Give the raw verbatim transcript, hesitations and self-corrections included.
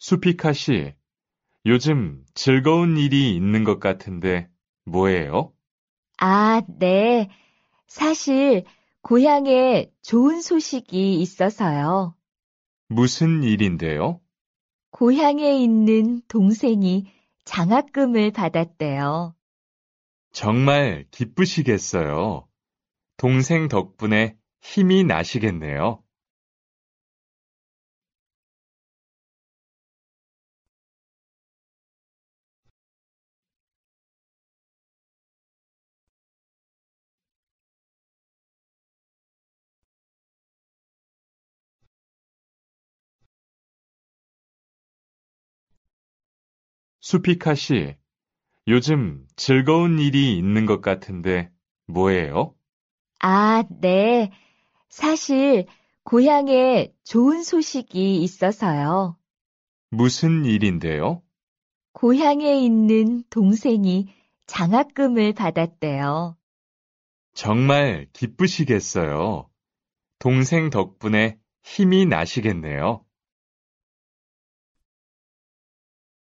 수피카 씨, 요즘 즐거운 일이 있는 것 같은데 뭐예요? 아, 네. 사실 고향에 좋은 소식이 있어서요. 무슨 일인데요? 고향에 있는 동생이 장학금을 받았대요. 정말 기쁘시겠어요. 동생 덕분에 힘이 나시겠네요. 수피카 씨, 요즘 즐거운 일이 있는 것 같은데 뭐예요? 아, 네. 사실 고향에 좋은 소식이 있어서요. 무슨 일인데요? 고향에 있는 동생이 장학금을 받았대요. 정말 기쁘시겠어요. 동생 덕분에 힘이 나시겠네요.